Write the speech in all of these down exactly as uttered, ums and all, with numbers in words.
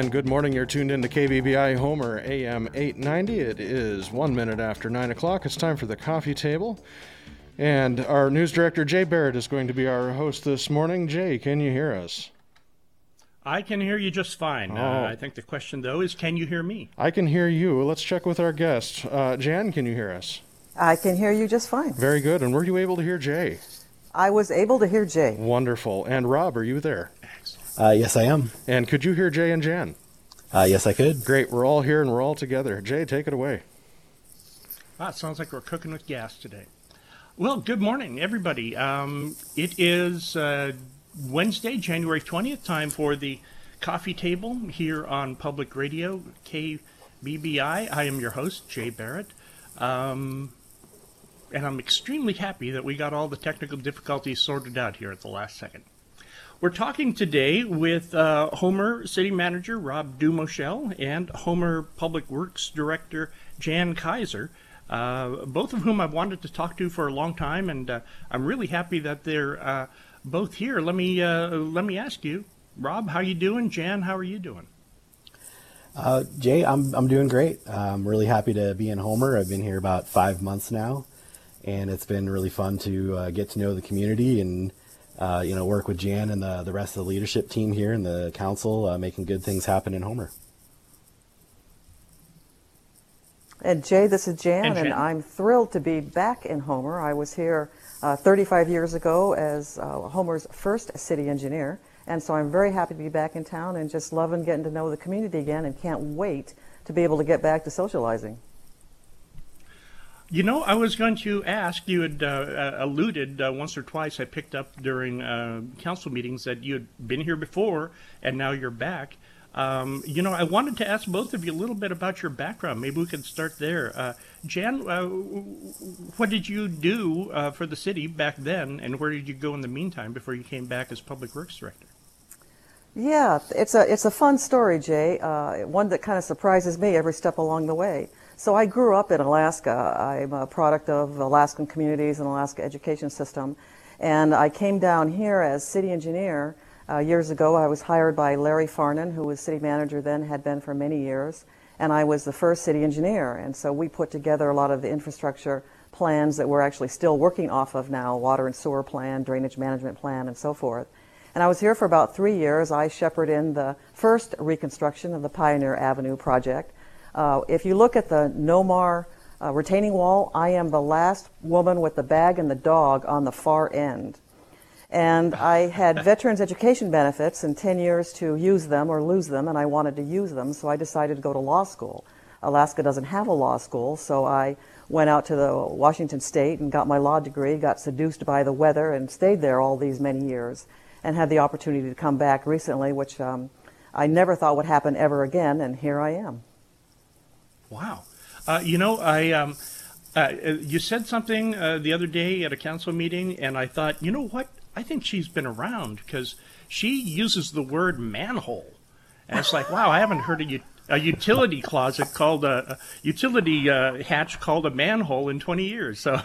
and good morning. You're tuned into K B B I Homer A M eight ninety. It is one minute after nine o'clock. It's time for the coffee table. And our news director, Jay Barrett, is going to be our host this morning. Jay, can you hear us? I can hear you just fine. Oh. Uh, I think the question, though, is can you hear me? I can hear you. Let's check with our guest. Uh, Jan, can you hear us? I can hear you just fine. Very good. And were you able to hear Jay? I was able to hear Jay. Wonderful. And Rob, are you there? Uh, yes, I am. And could you hear Jay and Jan? Uh, yes, I could. Great. We're all here and we're all together. Jay, take it away. Ah, it sounds like we're cooking with gas today. Well, good morning, everybody. Um, it is uh, Wednesday, January twentieth, time for the coffee table here on Public Radio, K B B I. I am your host, Jay Barrett. Um, and I'm extremely happy that we got all the technical difficulties sorted out here at the last second. We're talking today with uh, Homer City Manager Rob Dumoschel and Homer Public Works Director Jan Kaiser, uh, both of whom I've wanted to talk to for a long time, and uh, I'm really happy that they're uh, both here. Let me uh, let me ask you, Rob, how you doing? Jan, how are you doing? Uh, Jay, I'm I'm doing great. I'm really happy to be in Homer. I've been here about five months now, and it's been really fun to uh, get to know the community and Uh, you know, work with Jan and the, the rest of the leadership team here and the council, uh, making good things happen in Homer. And Jay, this is Jan, and, and I'm thrilled to be back in Homer. I was here uh, thirty-five years ago as uh, Homer's first city engineer, and so I'm very happy to be back in town and just loving getting to know the community again and can't wait to be able to get back to socializing. You know, I was going to ask, you had uh, alluded uh, once or twice, I picked up during uh, council meetings that you had been here before and now you're back. Um, you know, I wanted to ask both of you a little bit about your background. Maybe we could start there. Uh, Jan, uh, what did you do uh, for the city back then, and where did you go in the meantime before you came back as Public Works Director? Yeah, it's a, it's a fun story, Jay, uh, one that kind of surprises me every step along the way. So I grew up in Alaska. I'm a product of Alaskan communities and Alaska education system. And I came down here as city engineer uh, years ago. I was hired by Larry Farnan, who was city manager then, had been for many years. And I was the first city engineer. And so we put together a lot of the infrastructure plans that we're actually still working off of now, water and sewer plan, drainage management plan, and so forth. And I was here for about three years. I shepherded in the first reconstruction of the Pioneer Avenue project. Uh, if you look at the Nomar uh, retaining wall, I am the last woman with the bag and the dog on the far end. And I had veterans education benefits and ten years to use them or lose them, and I wanted to use them, so I decided to go to law school. Alaska doesn't have a law school, so I went out to the Washington State and got my law degree, got seduced by the weather, and stayed there all these many years, and had the opportunity to come back recently, which um, I never thought would happen ever again, and here I am. Wow. Uh, you know, I um, uh, you said something uh, the other day at a council meeting, and I thought, you know what? I think she's been around because she uses the word manhole. And it's like, wow, I haven't heard a, u- a utility closet called a, a utility uh, hatch called a manhole in twenty years. So.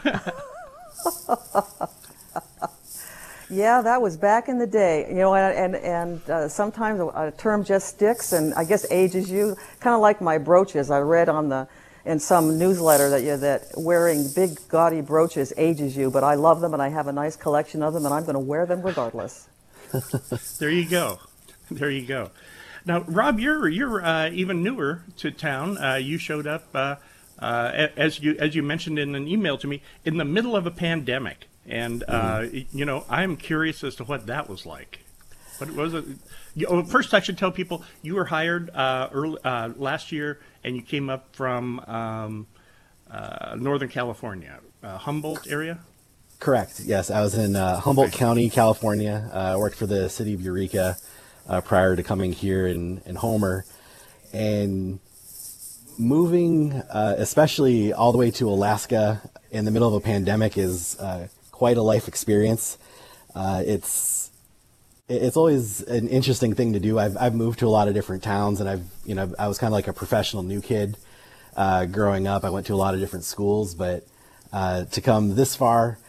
Yeah, that was back in the day, you know, and and, and uh, sometimes a, a term just sticks, and I guess ages you. Kind of like my brooches. I read on the in some newsletter that you that wearing big gaudy brooches ages you, but I love them and I have a nice collection of them, and I'm going to wear them regardless. There you go, there you go. Now, Rob, you're you're uh, even newer to town. Uh, you showed up uh, uh, as you as you mentioned in an email to me in the middle of a pandemic. And, uh, mm-hmm. you know, I'm curious as to what that was like. What was it? You, oh, first, I should tell people you were hired uh, early, uh, last year, and you came up from um, uh, Northern California, uh, Humboldt area? Correct. Yes, I was in uh, Humboldt okay. County, California. I uh, worked for the city of Eureka uh, prior to coming here in, in Homer. And moving, uh, especially all the way to Alaska in the middle of a pandemic is uh, quite a life experience. Uh, it's it's always an interesting thing to do. I've I've moved to a lot of different towns, and I've you know I was kind of like a professional new kid uh, growing up. I went to a lot of different schools, but uh, to come this far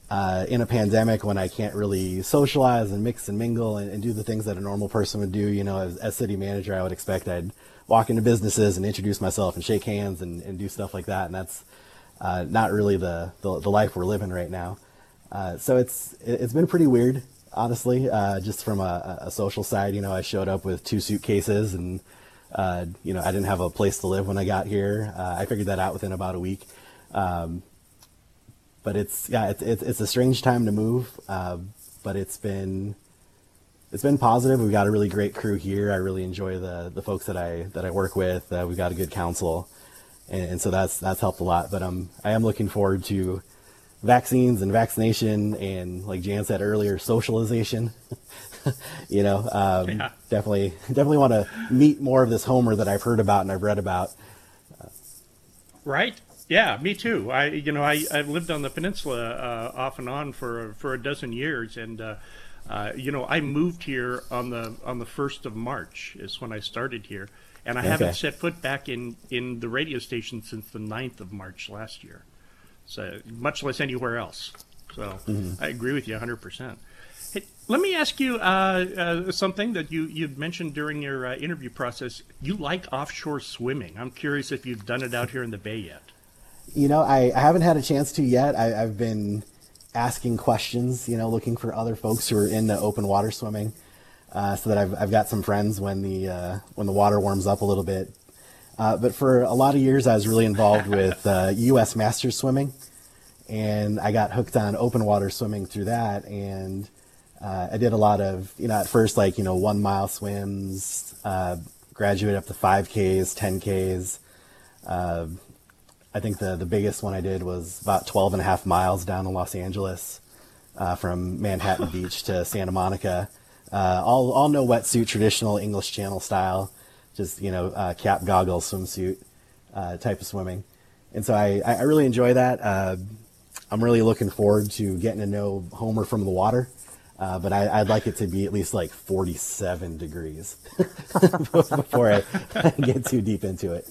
uh, in a pandemic when I can't really socialize and mix and mingle and, and do the things that a normal person would do, you know, as, as city manager, I would expect I'd walk into businesses and introduce myself and shake hands and, and do stuff like that. And that's uh, not really the, the, the life we're living right now. Uh, so it's, it's been pretty weird, honestly, uh, just from a, a social side. You know, I showed up with two suitcases and, uh, you know, I didn't have a place to live when I got here. Uh, I figured that out within about a week. Um, but it's, yeah, it's, it's, it's a strange time to move. Uh, but it's been, it's been positive. We've got a really great crew here. I really enjoy the, the folks that I, that I work with. Uh, we've got a good council. And, and so that's, that's helped a lot, but, um, I am looking forward to vaccines and vaccination and, like Jan said earlier, socialization. you know, um, yeah. definitely, definitely want to meet more of this Homer that I've heard about and I've read about. Right? Yeah, me too. I, you know, I, I've lived on the peninsula uh, off and on for for a dozen years, and uh, uh, you know, I moved here on the on the first of March is when I started here, and I Okay. haven't set foot back in in the radio station since the ninth of March last year. So much less anywhere else. So Mm-hmm. I agree with you one hundred percent. Hey, let me ask you uh, uh, something that you you'd mentioned during your uh, interview process. You like offshore swimming. I'm curious if you've done it out here in the Bay yet. You know, I, I haven't had a chance to yet. I, I've been asking questions, you know, looking for other folks who are into open water swimming, uh, so that I've, I've got some friends when the, uh, when the water warms up a little bit. Uh, but for a lot of years, I was really involved with uh, U S Masters swimming, and I got hooked on open water swimming through that. And uh, I did a lot of, you know, at first, like, you know, one mile swims, uh, graduated up to five Ks, ten Ks. Uh, I think the, the biggest one I did was about twelve and a half miles down to Los Angeles, uh, from Manhattan Beach to Santa Monica. Uh, all, all no wetsuit, traditional English Channel style, just, you know, uh, cap, goggles, swimsuit, uh, type of swimming. And so I, I really enjoy that. Uh, I'm really looking forward to getting to know Homer from the water. Uh, but I, I'd like it to be at least like forty-seven degrees before I get too deep into it.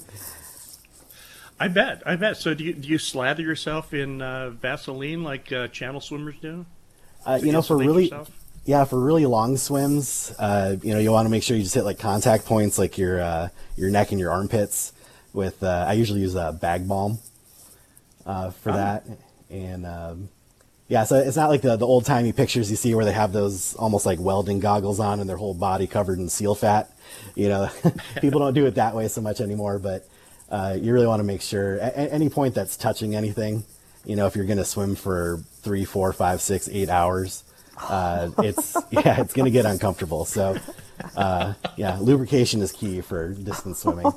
I bet. I bet. So do you, do you slather yourself in uh, Vaseline like uh, channel swimmers do? Uh, To you know, for insulate really, yourself? yeah, for really long swims, uh, you know, you want to make sure you just hit like contact points, like your uh, your neck and your armpits. With uh, I usually use a bag balm uh, for Oh. that, and um, yeah, so it's not like the the old timey pictures you see where they have those almost like welding goggles on and their whole body covered in seal fat. You know, people don't do it that way so much anymore, but. Uh, you really want to make sure at, at any point that's touching anything, you know, if you're going to swim for three, four, five, six, eight hours, uh, it's, yeah, it's going to get uncomfortable. So, uh, yeah, lubrication is key for distance swimming.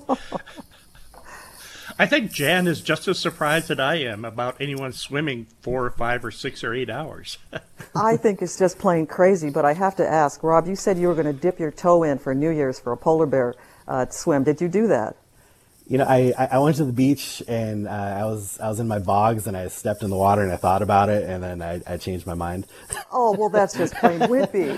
I think Jan is just as surprised as I am about anyone swimming four or five or six or eight hours. I think it's just plain crazy, but I have to ask, Rob, you said you were going to dip your toe in for New Year's for a polar bear uh, swim. Did you do that? You know, I, I went to the beach and uh, I was I was in my bogs and I stepped in the water and I thought about it and then I, I changed my mind. Oh, well, that's just plain wimpy.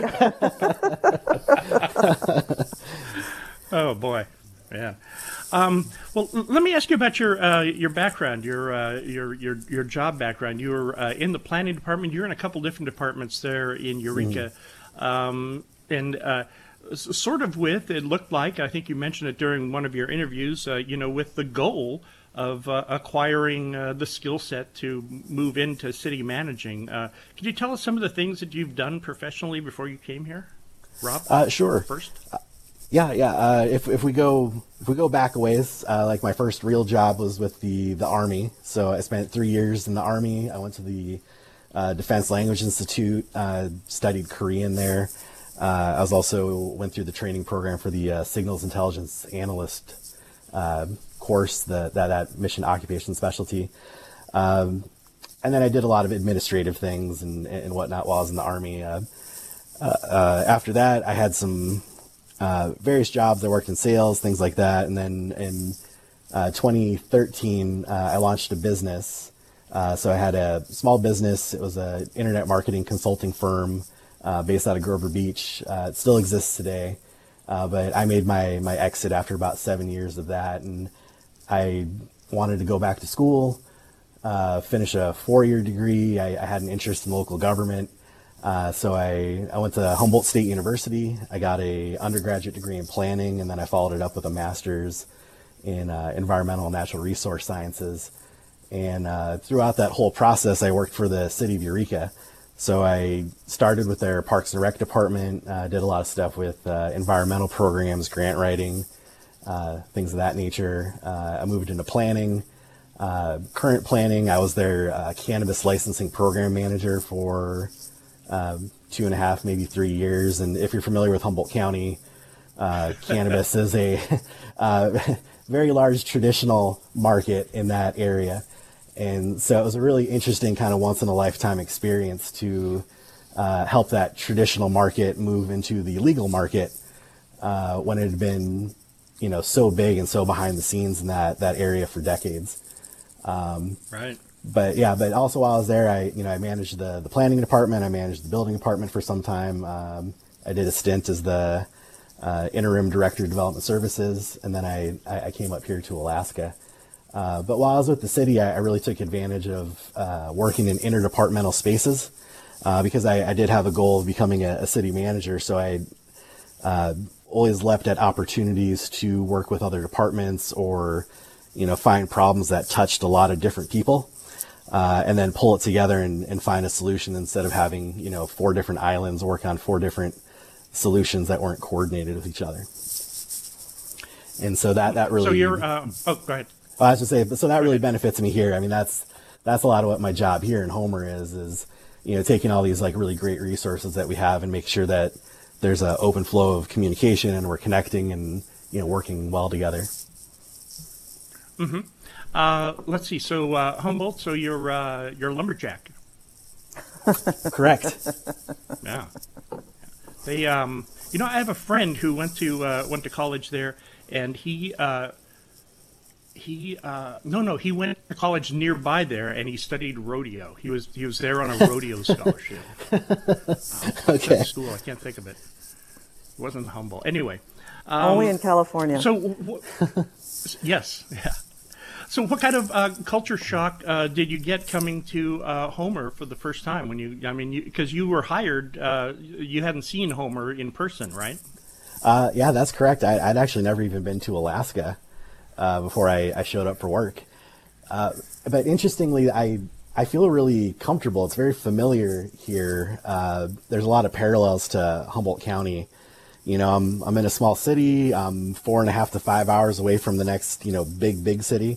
Oh boy, yeah. Um, well, l- let me ask you about your uh, your background, your uh, your your your job background. You were uh, in the planning department. You're in a couple different departments there in Eureka, um, and. Uh, s- Sort of with, it looked like, I think you mentioned it during one of your interviews, uh, you know, with the goal of uh, acquiring uh, the skill set to move into city managing. Uh, could you tell us some of the things that you've done professionally before you came here? Rob? Uh, sure. First? Yeah, yeah. Uh, if if we go if we go back a ways, uh, like my first real job was with the the Army. So I spent three years in the Army. I went to the uh, Defense Language Institute, uh, studied Korean there. Uh, I was also went through the training program for the uh, Signals Intelligence Analyst uh, course, the, that that mission occupation specialty. Um, and then I did a lot of administrative things and, and whatnot while I was in the Army. Uh, uh, uh, after that, I had some uh, various jobs. I worked in sales, things like that. And then in uh, twenty thirteen, uh, I launched a business. Uh, so I had a small business. It was an internet marketing consulting firm uh, based out of Grover Beach. Uh, it still exists today. Uh, but I made my, my exit after about seven years of that. And I wanted to go back to school. uh, finish a four-year degree. I, I had an interest in local government. Uh, so I, I went to Humboldt State University. I got a undergraduate degree in planning, and then I followed it up with a master's in uh, environmental and natural resource sciences. And uh, throughout that whole process, I worked for the city of Eureka. So I started with their Parks and Rec department, uh, did a lot of stuff with uh, environmental programs, grant writing, uh, things of that nature. Uh, I moved into planning. Uh, current planning, I was their uh, cannabis licensing program manager for Um, two and a half, maybe three years. And if you're familiar with Humboldt County, uh, cannabis is a uh, very large traditional market in that area. And so it was a really interesting kind of once in a lifetime experience to uh, help that traditional market move into the legal market uh, when it had been, you know, so big and so behind the scenes in that, that area for decades. Um, right. But yeah, but also while I was there, I, you know, I managed the, the planning department. I managed the building department for some time. Um, I did a stint as the uh, interim director of development services. And then I, I came up here to Alaska. Uh, but while I was with the city, I, I really took advantage of uh, working in interdepartmental spaces uh, because I, I did have a goal of becoming a, a city manager. So I uh, always leapt at opportunities to work with other departments or, you know, find problems that touched a lot of different people. Uh, and then pull it together and, and find a solution instead of having, you know, four different islands work on four different solutions that weren't coordinated with each other. And so that, that really... So you're... Uh, oh, go ahead. Well, I was just saying, so that really benefits me here. I mean, that's that's a lot of what my job here in Homer is, is, you know, taking all these, like, really great resources that we have and make sure that there's an open flow of communication and we're connecting and, you know, working well together. Mm-hmm. Uh, let's see. So uh, Humboldt. So you're uh, you're a lumberjack. Correct. Yeah. They um. You know, I have a friend who went to uh, went to college there, and he uh, he uh, no no he went to college nearby there, and he studied rodeo. He was he was there on a rodeo scholarship. Uh, Okay. School. I can't think of it. It wasn't Humboldt. Anyway. Um, Only in California. So w- w- yes. Yeah. So what kind of uh, culture shock uh, did you get coming to uh, Homer for the first time? When you, I mean, because you, you were hired, uh, you hadn't seen Homer in person, right? Uh, yeah, that's correct. I, I'd actually never even been to Alaska uh, before I, I showed up for work. Uh, but interestingly, I I feel really comfortable. It's very familiar here. Uh, there's a lot of parallels to Humboldt County. You know, I'm I'm in a small city. I'm four and a half to five hours away from the next, you know, big big city.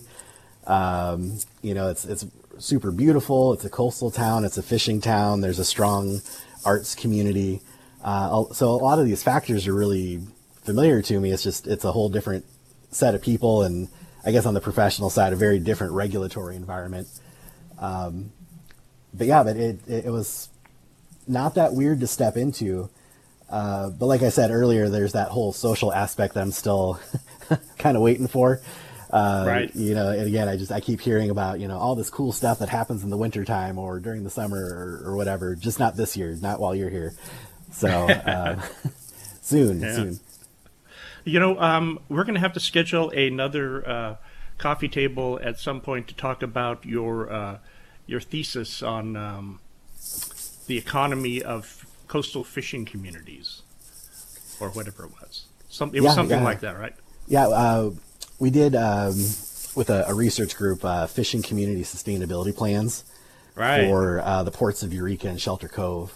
Um, you know, it's it's super beautiful. It's a coastal town. It's a fishing town. There's a strong arts community. Uh, so a lot of these factors are really familiar to me. It's just it's a whole different set of people, and I guess on the professional side, a very different regulatory environment. Um, but yeah, but it, it it was not that weird to step into. Uh, but like I said earlier, there's that whole social aspect that I'm still kind of waiting for. Uh, right. You know, and again, I just, I keep hearing about, you know, all this cool stuff that happens in the wintertime or during the summer or, or whatever, just not this year, not while you're here. So, uh, soon, Yeah. soon. You know, um, we're going to have to schedule another uh, coffee table at some point to talk about your uh, your thesis on um, the economy of coastal fishing communities, or whatever it was. Some, it was Yeah, something yeah. like that, right? Yeah. Uh, we did, um, with a, a research group, uh, fishing community sustainability plans Right. for uh, the ports of Eureka and Shelter Cove.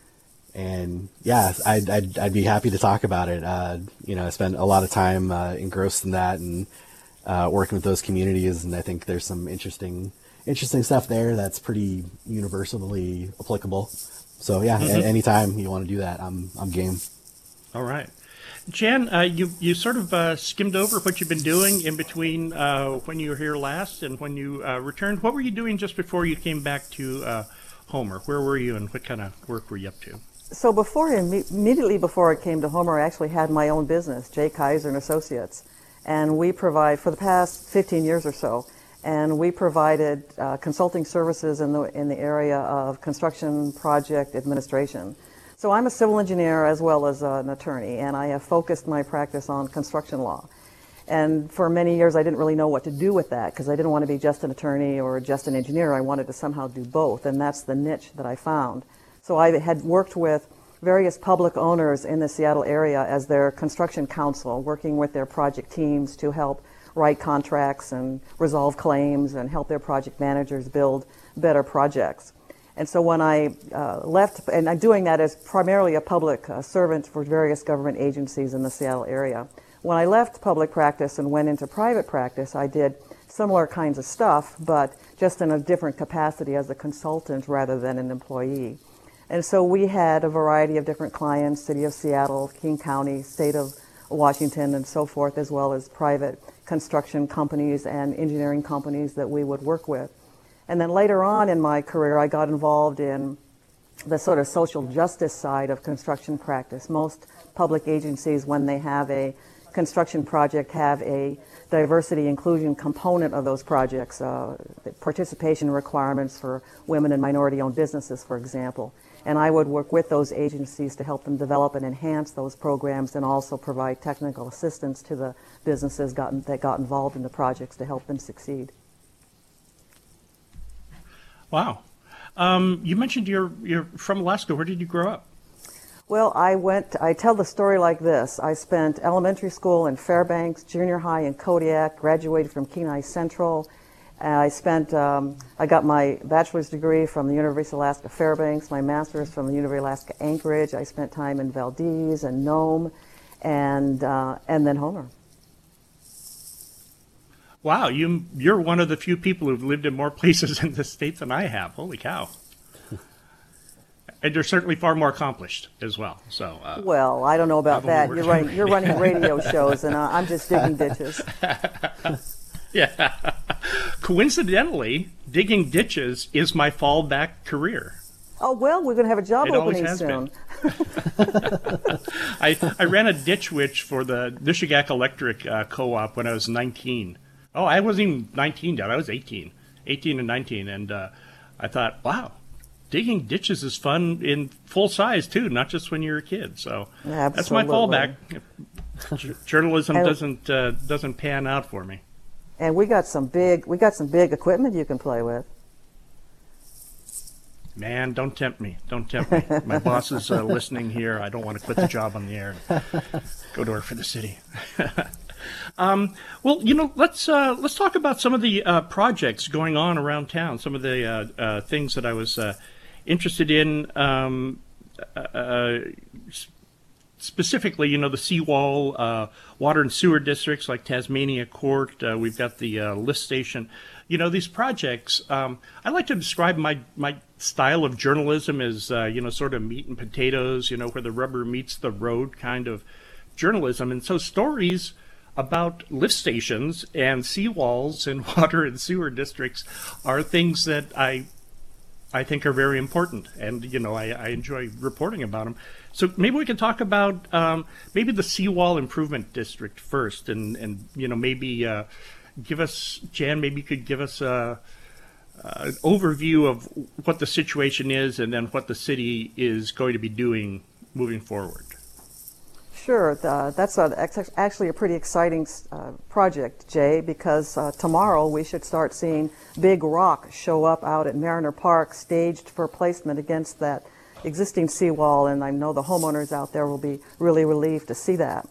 And yeah, I'd, I'd, I'd be happy to talk about it. Uh, you know, I spent a lot of time uh, engrossed in that and uh, working with those communities. And I think there's some interesting, interesting stuff there that's pretty universally applicable. So yeah, Mm-hmm. a- anytime you want to do that, I'm, I'm game. All right. Jan, uh, you you sort of uh, skimmed over what you've been doing in between uh, when you were here last and when you uh, returned. What were you doing just before you came back to uh, Homer? Where were you and what kind of work were you up to? So before, imme- immediately before I came to Homer, I actually had my own business, J. Kaiser and Associates, and we provide for the past fifteen years or so, and we provided uh, consulting services in the in the area of construction project administration. So I'm a civil engineer as well as uh, an attorney, and I have focused my practice on construction law. And for many years, I didn't really know what to do with that because I didn't want to be just an attorney or just an engineer. I wanted to somehow do both, and that's the niche that I found. So I had worked with various public owners in the Seattle area as their construction counsel, working with their project teams to help write contracts and resolve claims and help their project managers build better projects. And so when I uh, left, and I'm doing that as primarily a public uh, servant for various government agencies in the Seattle area. When I left public practice and went into private practice, I did similar kinds of stuff, but just in a different capacity as a consultant rather than an employee. And so we had a variety of different clients, City of Seattle, King County, State of Washington, and so forth, as well as private construction companies and engineering companies that we would work with. And then later on in my career, I got involved in the sort of social justice side of construction practice. Most public agencies, when they have a construction project, have a diversity inclusion component of those projects, uh, participation requirements for women and minority-owned businesses, for example. And I would work with those agencies to help them develop and enhance those programs and also provide technical assistance to the businesses got, that got involved in the projects to help them succeed. Wow. Um, you mentioned you're, you're from Alaska. Where did you grow up? Well, I went, I tell the story like this. I spent elementary school in Fairbanks, junior high in Kodiak, graduated from Kenai Central. And I spent, um, I got my bachelor's degree from the University of Alaska Fairbanks, my master's from the University of Alaska Anchorage. I spent time in Valdez and Nome, and uh, and then Homer. Wow, you, you're one of the few people who've lived in more places in the States than I have. Holy cow. And you're certainly far more accomplished as well. So. Uh, well, I don't know about that. You're running, you're running radio shows, and uh, I'm just digging ditches. Yeah. Coincidentally, digging ditches is my fallback career. Oh, well, we're going to have a job It opening always has soon. been. I, I ran a ditch witch for the Nishigak Electric uh, Co-op when I was nineteen. Oh, I wasn't even nineteen yet. I was eighteen. eighteen and nineteen. And uh, I thought, wow, digging ditches is fun in full size, too, not just when you're a kid. So Absolutely. That's my fallback. J- Journalism And- doesn't uh, doesn't pan out for me. And we got some big, we got some big equipment you can play with. Man, don't tempt me. Don't tempt me. My boss is uh, listening here. I don't want to quit the job on the air and go to work for the city. um, well, you know, let's uh, let's talk about some of the uh, projects going on around town. Some of the uh, uh, things that I was uh, interested in. Um, uh, Specifically, you know, the seawall, uh, water and sewer districts like Tasmania Court. Uh, we've got the uh, lift station. You know, these projects, um, I like to describe my, my style of journalism as, uh, you know, sort of meat and potatoes, you know, where the rubber meets the road kind of journalism. And so stories about lift stations and seawalls and water and sewer districts are things that I I think are very important. And, you know, I, I enjoy reporting about them. So maybe we can talk about um, maybe the Seawall Improvement District first, and, and you know, maybe uh, give us, Jan, maybe you could give us a, uh, an overview of what the situation is and then what the city is going to be doing moving forward. Sure, the, that's a, actually a pretty exciting uh, project, Jay, because uh, tomorrow we should start seeing big rock show up out at Mariner Park, staged for placement against that existing seawall, and I know the homeowners out there will be really relieved to see that.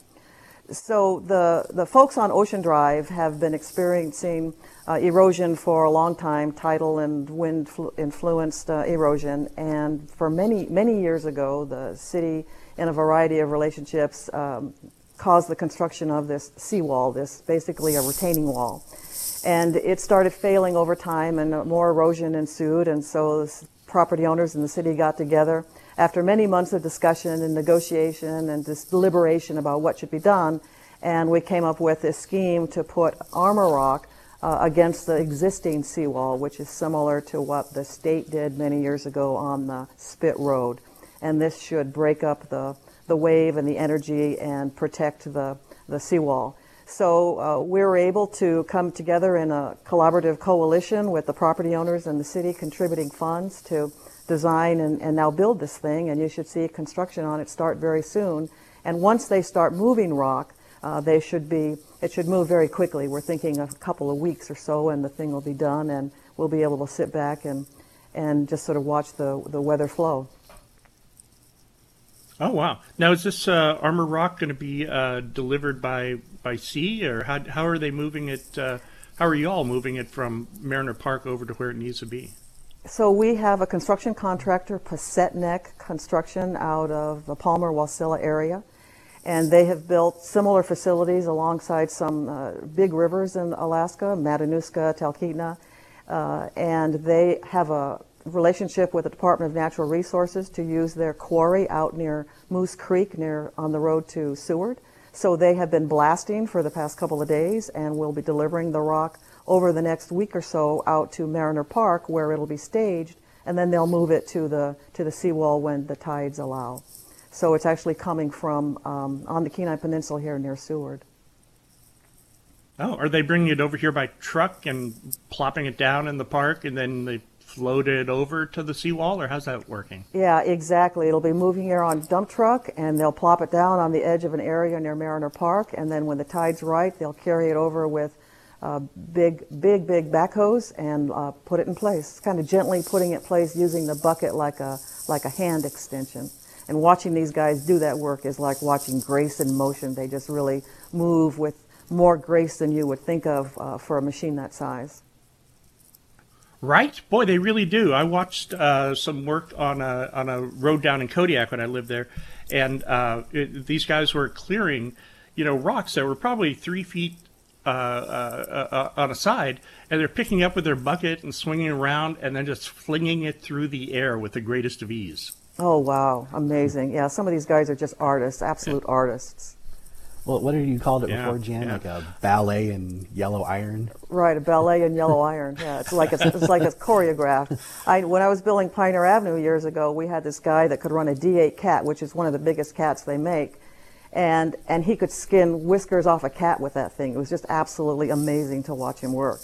So the, the folks on Ocean Drive have been experiencing uh, erosion for a long time, tidal and wind influenced uh, erosion, and for many, many years ago, the city, in a variety of relationships, um, caused the construction of this seawall, this basically a retaining wall. And it started failing over time, and more erosion ensued, and so property owners in the city got together after many months of discussion and negotiation and this deliberation about what should be done, and we came up with this scheme to put armor rock uh, against the existing seawall, which is similar to what the state did many years ago on the Spit Road. And this should break up the, the wave and the energy and protect the, the seawall. So uh, we were able to come together in a collaborative coalition with the property owners and the city contributing funds to design and, and now build this thing, and you should see construction on it start very soon. And once they start moving rock, Uh, they should be, it should move very quickly. We're thinking a couple of weeks or so and the thing will be done and we'll be able to sit back and, and just sort of watch the, the weather flow. Oh, wow. Now, is this uh, Armor Rock going to be uh, delivered by, by sea, or how, how are they moving it? Uh, how are you all moving it from Mariner Park over to where it needs to be? So we have a construction contractor, Passetneck Construction, out of the Palmer Wasilla area, and they have built similar facilities alongside some uh, big rivers in Alaska, Matanuska, Talkeetna, uh, and they have a relationship with the Department of Natural Resources to use their quarry out near Moose Creek, near on the road to Seward. So they have been blasting for the past couple of days, and will be delivering the rock over the next week or so out to Mariner Park, where it'll be staged, and then they'll move it to the to the seawall when the tides allow. So it's actually coming from um, on the Kenai Peninsula here near Seward. Oh, are they bringing it over here by truck and plopping it down in the park, and then they float it over to the seawall, or how's that working? Yeah, exactly. It'll be moving here on dump truck, and they'll plop it down on the edge of an area near Mariner Park, and then when the tide's right, they'll carry it over with uh, big, big, big backhoes and uh, put it in place. Kind of gently putting it in place using the bucket like a like a hand extension. And watching these guys do that work is like watching grace in motion. They just really move with more grace than you would think of uh, for a machine that size. Right? Boy, they really do. I watched uh, some work on a on a road down in Kodiak when I lived there, and uh, it, these guys were clearing, you know, rocks that were probably three feet uh, uh, uh, on a side, and they're picking up with their bucket and swinging around, and then just flinging it through the air with the greatest of ease. Oh, wow. Amazing. Yeah, some of these guys are just artists, absolute yeah. artists. Well, what did you call it yeah, before, Jan? Yeah. Like a ballet and yellow iron? Right, a ballet and yellow iron. Yeah, it's like it's, it's like it's choreographed. I, when I was building Pioneer Avenue years ago, we had this guy that could run a D eight cat, which is one of the biggest cats they make, and and he could skin whiskers off a cat with that thing. It was just absolutely amazing to watch him work.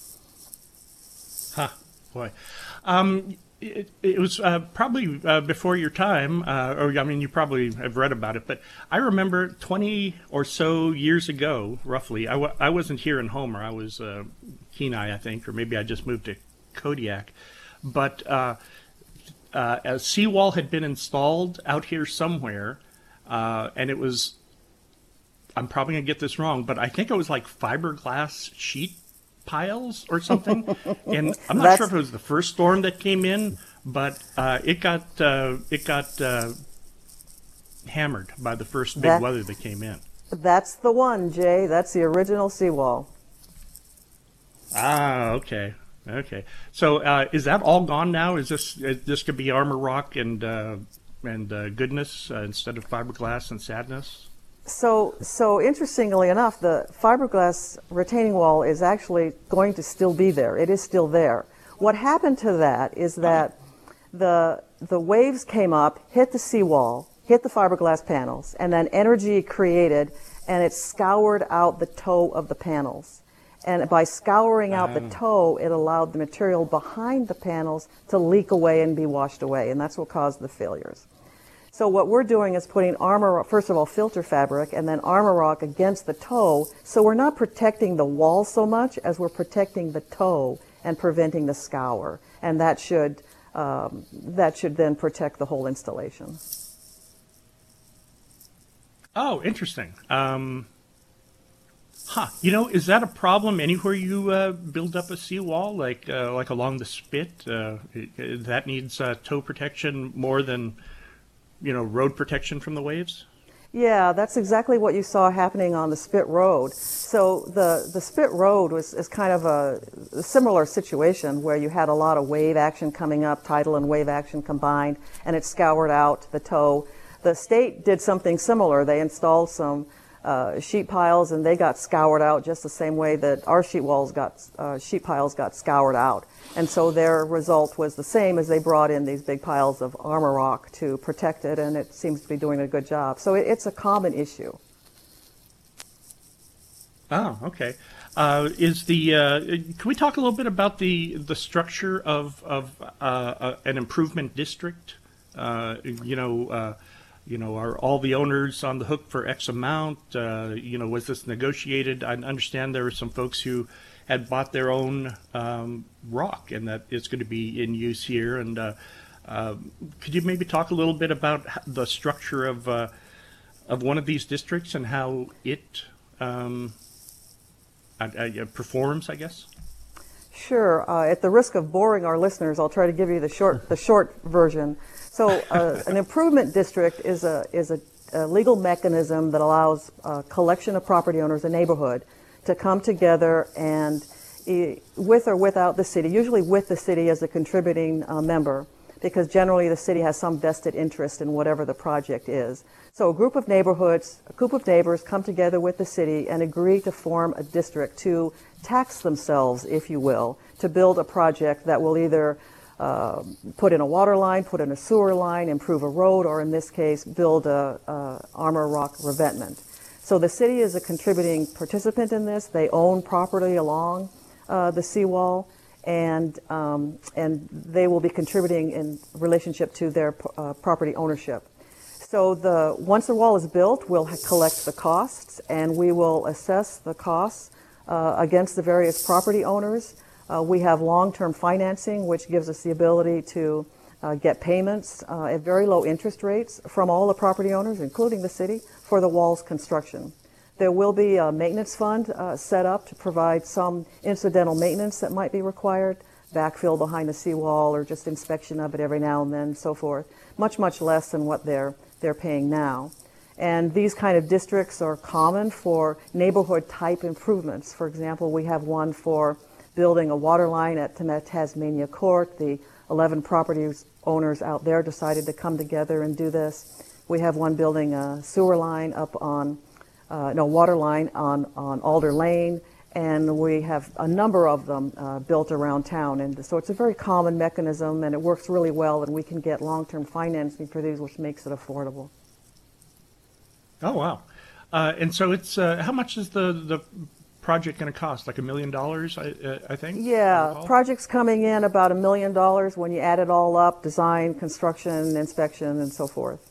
Huh, boy. Um, It, it was uh, probably uh, before your time, uh, or I mean, you probably have read about it, but I remember twenty or so years ago, roughly, I, w I wasn't here in Homer, I was uh, Kenai, I think, or maybe I just moved to Kodiak, but uh, uh, a seawall had been installed out here somewhere, uh, and it was, I'm probably going to get this wrong, but I think it was like fiberglass sheet piles or something, and I'm not That's... sure if it was the first storm that came in, but uh, it got uh, it got uh, hammered by the first big that, weather that came in. That's the one, Jay. That's the original seawall. Ah, okay, okay. So uh, is that all gone now? Is this is this could be Armor Rock and uh, and uh, goodness uh, instead of fiberglass and sadness? So, so interestingly enough, the fiberglass retaining wall is actually going to still be there. It is still there. What happened to that is that the the waves came up, hit the seawall, hit the fiberglass panels, and then energy created, and it scoured out the toe of the panels. And by scouring out the toe, it allowed the material behind the panels to leak away and be washed away, and that's what caused the failures. So what we're doing is putting armor, first of all, filter fabric, and then Armor Rock against the toe. So we're not protecting the wall so much as we're protecting the toe and preventing the scour. And that should, um, that should then protect the whole installation. Oh, interesting. Um, huh. You know, is that a problem anywhere you uh, build up a seawall, like uh, like along the spit? Uh, it, it, that needs uh, toe protection more than, you know, road protection from the waves? Yeah, that's exactly what you saw happening on the Spit Road. So the, the Spit Road was is kind of a, a similar situation where you had a lot of wave action coming up, tidal and wave action combined, and it scoured out the toe. The state did something similar. They installed some uh, sheet piles, and they got scoured out just the same way that our sheet walls got, uh, sheet piles got scoured out. And so their result was the same as they brought in these big piles of Armor Rock to protect it, and it seems to be doing a good job. So it, it's a common issue. Oh, okay. Uh, is the uh, can we talk a little bit about the the structure of of uh, uh, an improvement district? Uh, you know, uh, you know, are all the owners on the hook for X amount? Uh, you know, was this negotiated? I understand there were some folks who had bought their own um, rock, and that it's going to be in use here. And uh, uh, could you maybe talk a little bit about the structure of uh, of one of these districts and how it um, uh, uh, performs, I guess? Sure. Uh, at the risk of boring our listeners, I'll try to give you the short the short version. So, uh, an improvement district is a is a, a legal mechanism that allows a collection of property owners, a neighborhood, to come together and, e- with or without the city, usually with the city as a contributing uh, member, because generally the city has some vested interest in whatever the project is. So, a group of neighborhoods, a group of neighbors come together with the city and agree to form a district to tax themselves, if you will, to build a project that will either uh, put in a water line, put in a sewer line, improve a road, or in this case, build a, a armor rock revetment. So the city is a contributing participant in this. They own property along uh, the seawall, and um, and they will be contributing in relationship to their uh, property ownership. So the once the wall is built, we'll ha- collect the costs, and we will assess the costs uh, against the various property owners. Uh, we have long-term financing, which gives us the ability to uh, get payments uh, at very low interest rates from all the property owners, including the city, for the wall's construction. There will be a maintenance fund uh, set up to provide some incidental maintenance that might be required, backfill behind the seawall or just inspection of it every now and then, and so forth. Much, much less than what they're they're paying now. And these kind of districts are common for neighborhood type improvements. For example, we have one for building a water line at Tasmania Court. The eleven property owners out there decided to come together and do this. We have one building a sewer line up on, uh, no, water line on, on Alder Lane, and we have a number of them uh, built around town. And so it's a very common mechanism, and it works really well, and we can get long-term financing for these, which makes it affordable. Oh, wow. Uh, and so it's, uh, how much is the, the project going to cost? Like a million dollars, I, uh, I think? Yeah, project's coming in about a million dollars when you add it all up, design, construction, inspection, and so forth.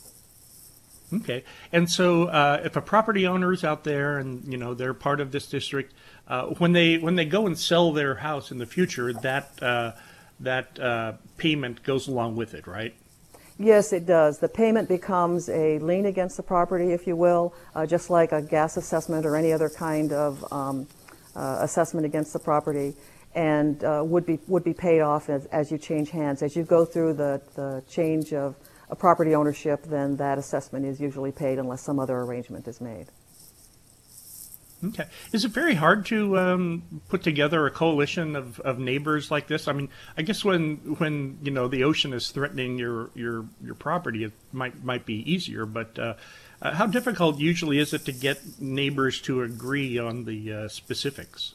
Okay. And so uh, if a property owner is out there and, you know, they're part of this district, uh, when they when they go and sell their house in the future, that, uh, that uh, payment goes along with it, right? Yes, it does. The payment becomes a lien against the property, if you will, uh, just like a gas assessment or any other kind of um, uh, assessment against the property, and uh, would be would be paid off as, as you change hands. As you go through the, the change of a property ownership, then that assessment is usually paid unless some other arrangement is made. Okay. Is it very hard to um, put together a coalition of, of neighbors like this? I mean, I guess when when you know the ocean is threatening your your, your property, it might might be easier. But uh, uh, how difficult usually is it to get neighbors to agree on the uh, specifics?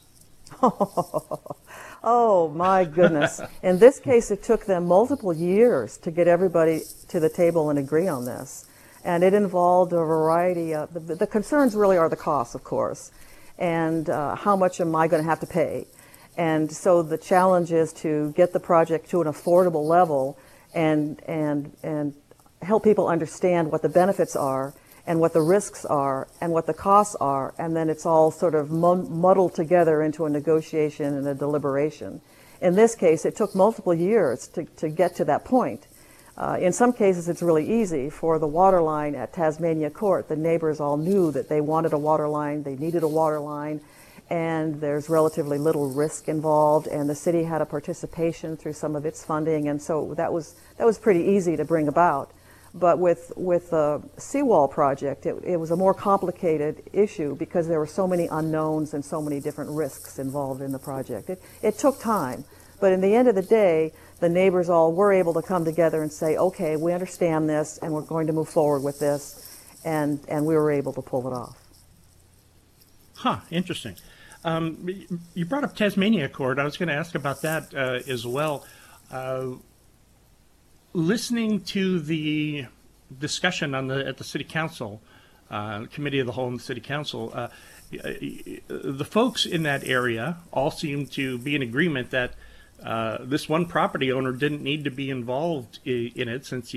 Oh my goodness! In this case, it took them multiple years to get everybody to the table and agree on this. And it involved a variety of, the, the concerns really are the costs, of course, and uh, how much am I going to have to pay? And so the challenge is to get the project to an affordable level and, and, and help people understand what the benefits are and what the risks are and what the costs are, and then it's all sort of muddled together into a negotiation and a deliberation. In this case, it took multiple years to, to get to that point. Uh, in some cases, it's really easy. For the water line at Tasmania Court, the neighbors all knew that they wanted a water line, they needed a water line, and there's relatively little risk involved, and the city had a participation through some of its funding, and so that was that was pretty easy to bring about. But with with the seawall project, it, it was a more complicated issue because there were so many unknowns and so many different risks involved in the project. It, it took time, but in the end of the day, the neighbors all were able to come together and say, okay, we understand this and we're going to move forward with this, and, and we were able to pull it off. Huh, interesting. Um, you brought up Tasmania Court. I was going to ask about that uh, as well. Uh, listening to the discussion on the at the City Council, uh, Committee of the Whole and the City Council, uh, the folks in that area all seem to be in agreement that Uh, this one property owner didn't need to be involved i- in it since he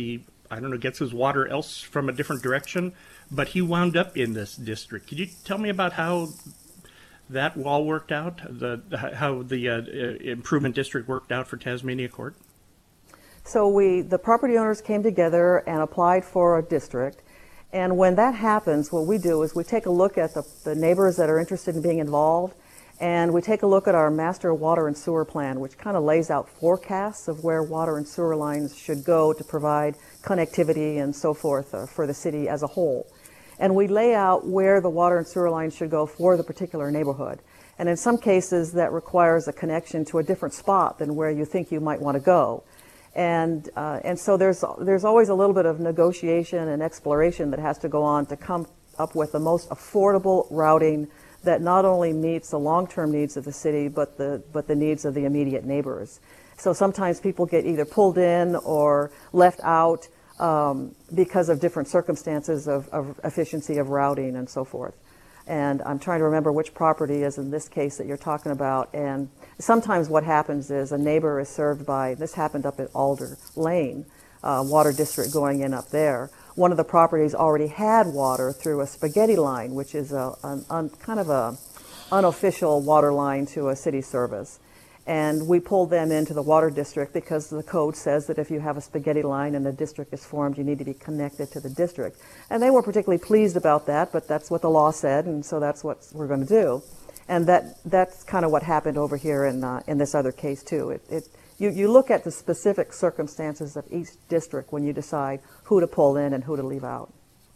I don't know, gets his water else from a different direction, but he wound up in this district. Could you tell me about how that all worked out, the how the uh, improvement district worked out for Tasmania Court? So we, the property owners came together and applied for a district. And when that happens, what we do is we take a look at the, the neighbors that are interested in being involved, and we take a look at our master water and sewer plan, which kind of lays out forecasts of where water and sewer lines should go to provide connectivity and so forth uh, for the city as a whole. And we lay out where the water and sewer lines should go for the particular neighborhood. And in some cases, that requires a connection to a different spot than where you think you might want to go. And uh, and so there's there's always a little bit of negotiation and exploration that has to go on to come up with the most affordable routing that not only meets the long-term needs of the city, but the but the needs of the immediate neighbors. So sometimes people get either pulled in or left out um, because of different circumstances of, of efficiency of routing and so forth. And I'm trying to remember which property is in this case that you're talking about. And sometimes what happens is a neighbor is served by, this happened up at Alder Lane, uh, water district going in up there. One of the properties already had water through a spaghetti line, which is a, an un, kind of a unofficial water line to a city service. And we pulled them into the water district because the code says that if you have a spaghetti line and the district is formed, you need to be connected to the district. And they weren't particularly pleased about that, but that's what the law said, and so that's what we're going to do. And that that's kind of what happened over here in uh, in this other case too. It, it you you look at the specific circumstances of each district when you decide who to pull in and who to leave out.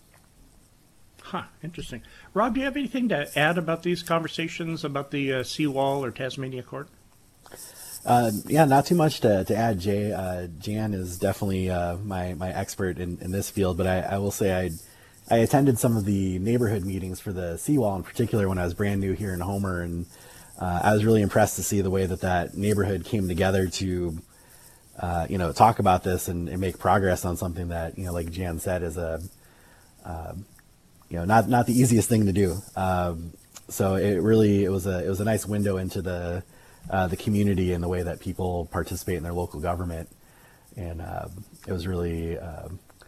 Huh, interesting. Rob, do you have anything to add about these conversations about the uh, seawall or Tasmania Court? Uh, yeah, not too much to, to add, Jay. Uh, Jan is definitely uh, my, my expert in, in this field, but I, I will say I I attended some of the neighborhood meetings for the seawall in particular when I was brand new here in Homer, and uh, I was really impressed to see the way that that neighborhood came together to, uh, you know, talk about this and, and make progress on something that, you know, like Jan said, is a, uh, you know, not not the easiest thing to do. Um, so it really it was a it was a nice window into the Uh, the community and the way that people participate in their local government. And uh, it was really, uh,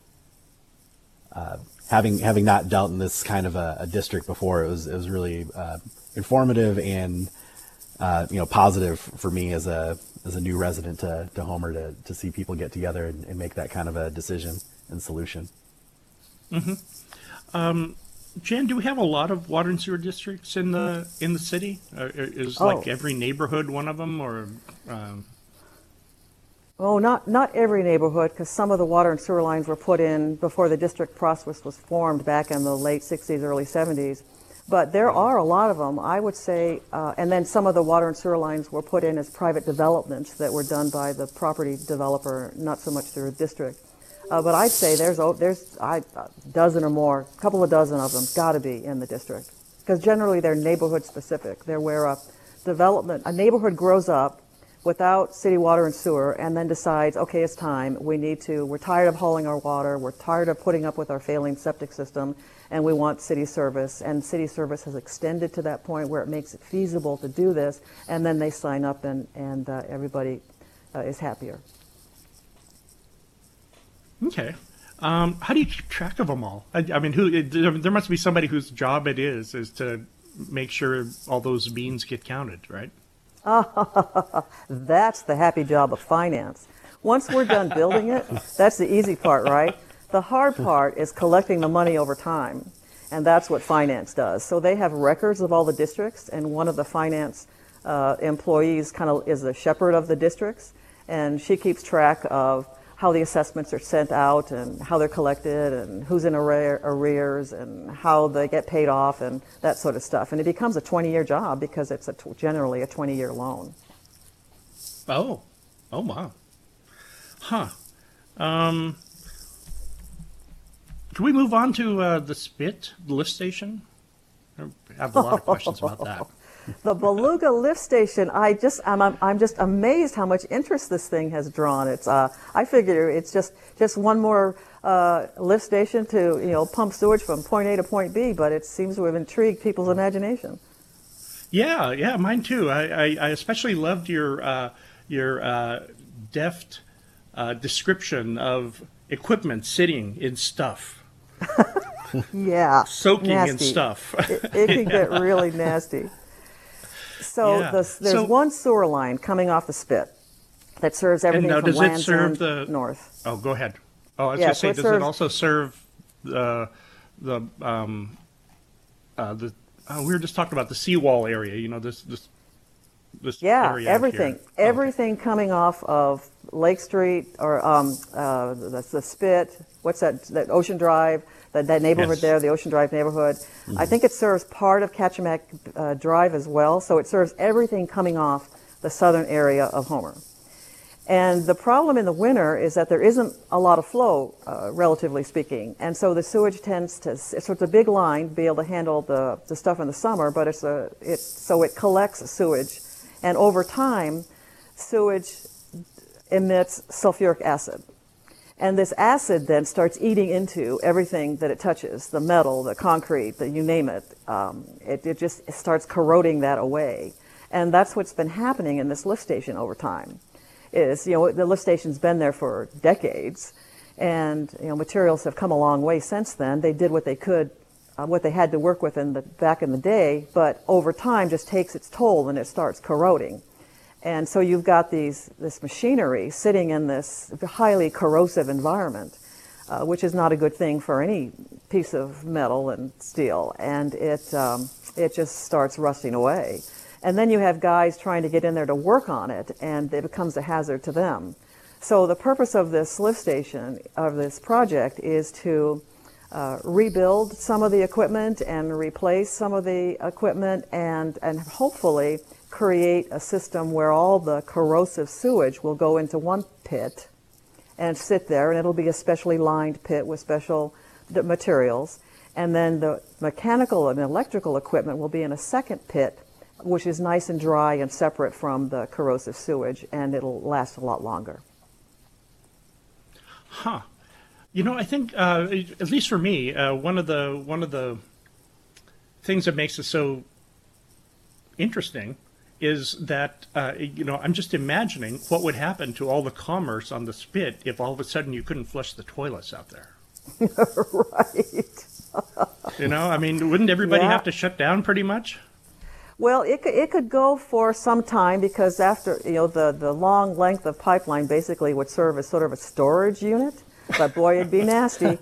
uh, having having not dealt in this kind of a, a district before, it was it was really uh, informative and, uh, you know, positive for me as a as a new resident to, to Homer to, to see people get together and, and make that kind of a decision and solution. Mm-hmm. Um, Jan, do we have a lot of water and sewer districts in the in the city? Uh, is Oh. like every neighborhood one of them, or? Um... Oh, not not every neighborhood, because some of the water and sewer lines were put in before the district process was formed back in the late sixties, early seventies. But there are a lot of them, I would say, uh, and then some of the water and sewer lines were put in as private developments that were done by the property developer, not so much through a district. Uh, but I'd say there's oh, there's I, a dozen or more, a couple of dozen of them, got to be in the district, because generally they're neighborhood specific. They're where a development, a neighborhood grows up without city water and sewer, and then decides, okay, it's time. We need to. We're tired of hauling our water. We're tired of putting up with our failing septic system, and we want city service. And city service has extended to that point where it makes it feasible to do this, and then they sign up, and and uh, everybody uh, is happier. Okay. Um, how do you keep track of them all? I, I mean, who? It, there must be somebody whose job it is is to make sure all those beans get counted, right? That's the happy job of finance. Once we're done building it, that's the easy part, right? The hard part is collecting the money over time, and that's what finance does. So they have records of all the districts, and one of the finance uh, employees kind of is the shepherd of the districts, and she keeps track of how the assessments are sent out and how they're collected and who's in arrear, arrears and how they get paid off and that sort of stuff. And it becomes a twenty-year job because it's a t- generally a twenty-year loan. Oh, oh wow, huh? Um, can we move on to uh, the Spit lift station? I have a lot of questions about that. The Beluga lift station, I just, I'm, I'm, I'm just amazed how much interest this thing has drawn. It's, uh, I figure it's just, just one more uh, lift station to, you know, pump sewage from point A to point B, but it seems to have intrigued people's imagination. Yeah, yeah, mine too. I, I, I especially loved your uh, your uh, deft uh, description of equipment sitting in stuff, Yeah. soaking in nasty. stuff. It, it can get really nasty. So Yeah. the, there's So- one sewer line coming off the spit that serves everything now from does it Land's serve End the- north. Oh, go ahead. Oh, I was Yeah, going to so say, it does serves- it also serve the the um uh the uh, we were just talking about the seawall area? You know, this this this Yeah, area out everything, here. Oh, okay. everything coming off of Lake Street or um, uh, the, the Spit. What's that? That Ocean Drive, that, that neighborhood Yes. there, the Ocean Drive neighborhood. I think it serves part of Kachemak uh, Drive as well. So it serves everything coming off the southern area of Homer. And the problem in the winter is that there isn't a lot of flow, uh, relatively speaking. And so the sewage tends to, so it's a big line, be able to handle the, the stuff in the summer, but it's a, it's, so it collects sewage. And over time, sewage emits sulfuric acid. And this acid then starts eating into everything that it touches, the metal, the concrete, the, you name it. Um, it, it just it starts corroding that away. And that's what's been happening in this lift station over time. Is, you know, the lift station's been there for decades, and, you know, materials have come a long way since then. They did what they could, uh, what they had to work with in the, back in the day, but over time just takes its toll and it starts corroding. And so you've got these, this machinery sitting in this highly corrosive environment, uh, which is not a good thing for any piece of metal and steel, and it, um, it just starts rusting away. And then you have guys trying to get in there to work on it, and it becomes a hazard to them. So the purpose of this lift station, of this project, is to uh, rebuild some of the equipment and replace some of the equipment, and, and hopefully create a system where all the corrosive sewage will go into one pit and sit there, and it'll be a specially lined pit with special materials. And then the mechanical and electrical equipment will be in a second pit, which is nice and dry and separate from the corrosive sewage, and it'll last a lot longer. Huh. You know, I think uh, at least for me, uh, one of the one of the things that makes it so interesting is that uh, you know, I'm just imagining what would happen to all the commerce on the Spit if all of a sudden you couldn't flush the toilets out there. Right. You know, I mean, wouldn't everybody Yeah. have to shut down pretty much? Well, it could, it could go for some time, because after, you know, the, the long length of pipeline basically would serve as sort of a storage unit, but boy, it'd be nasty.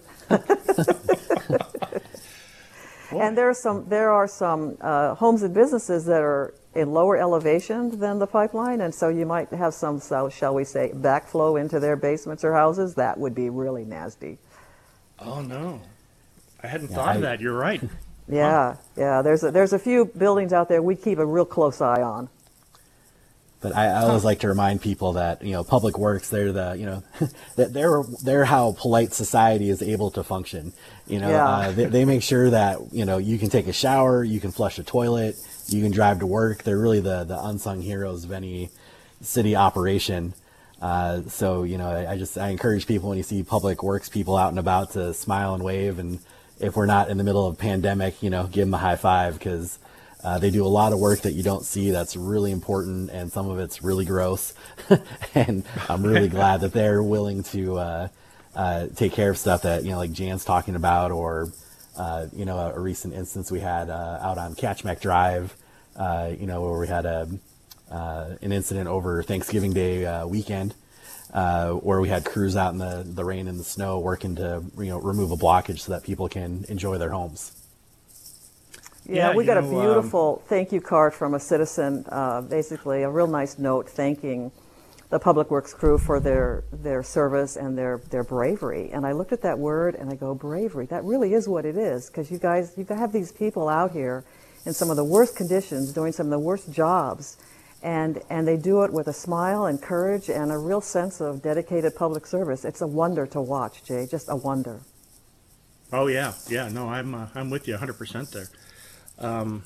And there are some, there are some uh, homes and businesses that are in lower elevation than the pipeline, and so you might have some, so shall we say, backflow into their basements or houses. That would be really nasty. Oh no, I hadn't Yeah, thought of I- that. You're right. Yeah, yeah. There's a, there's a few buildings out there we keep a real close eye on. But I, I always like to remind people that, you know, public works, they're the, you know, that they're, they're how polite society is able to function. You know, Yeah. uh, they, they make sure that, you know, you can take a shower, you can flush a toilet, you can drive to work. They're really the, the unsung heroes of any city operation. Uh, so, you know, I, I just, I encourage people when you see public works people out and about to smile and wave. And if we're not in the middle of a pandemic, you know, give them a high five, because Uh, they do a lot of work that you don't see that's really important, and some of it's really gross. And I'm really glad that they're willing to uh, uh, take care of stuff that, you know, like Jan's talking about, or, uh, you know, a, a recent instance we had uh, out on Kachemak Drive, uh, you know, where we had a, uh, an incident over Thanksgiving Day uh, weekend, uh, where we had crews out in the, the rain and the snow working to, you know, remove a blockage so that people can enjoy their homes. Yeah, Yeah, we you got a know, um, beautiful thank you card from a citizen, uh, basically a real nice note thanking the Public Works crew for their, their service and their, their bravery. And I looked at that word and I go, bravery, that really is what it is, because you guys, you have these people out here in some of the worst conditions doing some of the worst jobs, and, and they do it with a smile and courage and a real sense of dedicated public service. It's a wonder to watch, Jay, just a wonder. Oh yeah, yeah. No, I'm uh, I'm with you one hundred percent there. Um,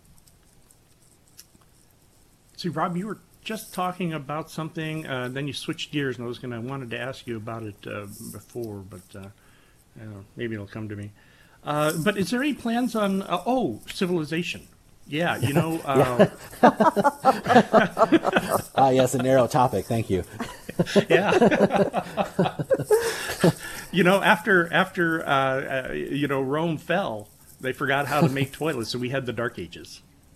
see, Rob, you were just talking about something, uh, then you switched gears, and I was going to wanted to ask you about it uh, before, but uh, I don't know, maybe it'll come to me. Uh, but is there any plans on? Uh, oh, civilization. Yeah, you know. Uh, Ah, yes, a narrow topic. Thank you. yeah. You know, after after uh, uh, you know Rome fell, they forgot how to make toilets, so we had the Dark Ages.